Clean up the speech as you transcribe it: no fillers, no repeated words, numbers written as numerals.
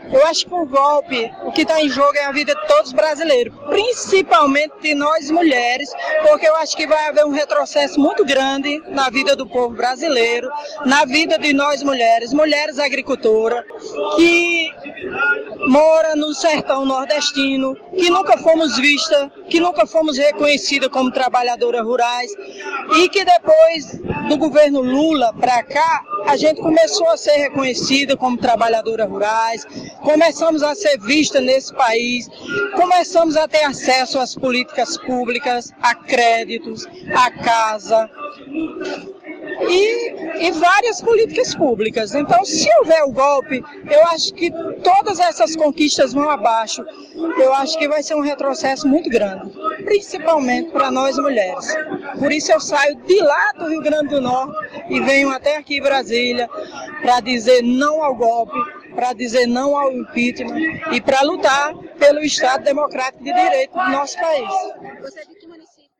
Eu acho que o golpe, o que está em jogo é a vida de todos os brasileiros, principalmente de nós mulheres, porque eu acho que vai haver um retrocesso muito grande na vida do povo brasileiro, na vida de nós mulheres, mulheres agricultoras, que mora no sertão nordestino, que nunca fomos vistas, que nunca fomos reconhecidas como trabalhadoras rurais e que depois do governo Lula para cá, a gente começou a ser reconhecida como trabalhadoras rurais, começamos a ser vistas nesse país, começamos a ter acesso às políticas públicas, a créditos, a casa e várias políticas públicas. Então, se houver o golpe, eu acho que todas essas conquistas vão abaixo. Eu acho que vai ser um retrocesso muito grande, principalmente para nós mulheres. Por isso eu saio de lá do Rio Grande do Norte e venho até aqui em Brasília para dizer não ao golpe, para dizer não ao impeachment e para lutar pelo Estado Democrático de Direito do nosso país. Você é de que município?